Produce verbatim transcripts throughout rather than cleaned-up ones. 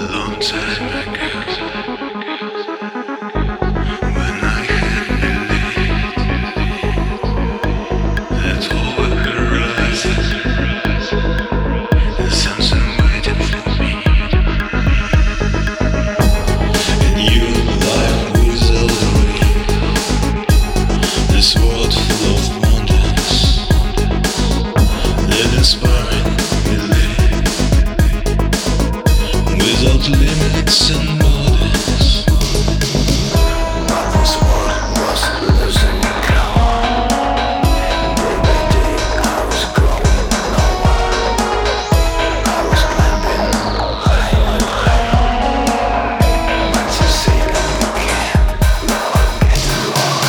long time ago, when I had believed that over the horizon there's something waiting for me, and your life without a ring, this world full of wonders that inspire me live without limits and borders. But this world was losing ground. Day by day I was growing nowhere. I was climbing higher and higher. But the ceiling kept lower, getting lower.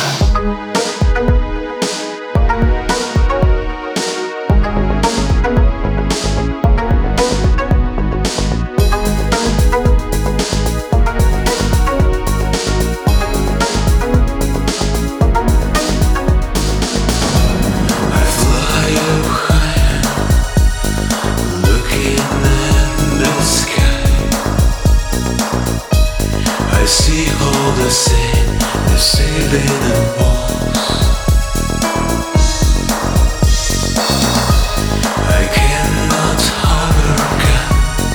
I fly up higher, looking at the sky. I see all the same, the ceiling and walls. I cannot hover again.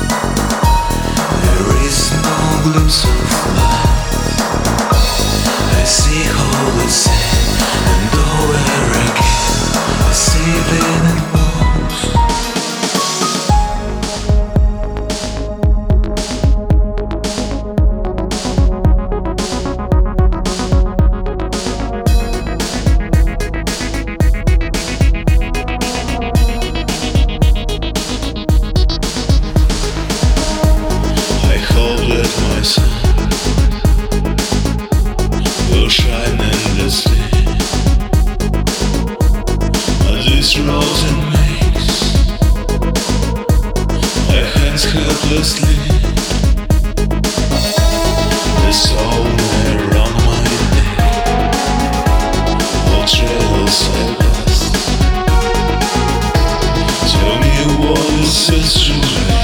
There is no glimpse of light. I see all the same, and over again, the ceiling and walls. I hope that my sun will shine endlessly on this road and makes my hands helplessly. The soul around my neck, all trails I pass. Tell me what is this to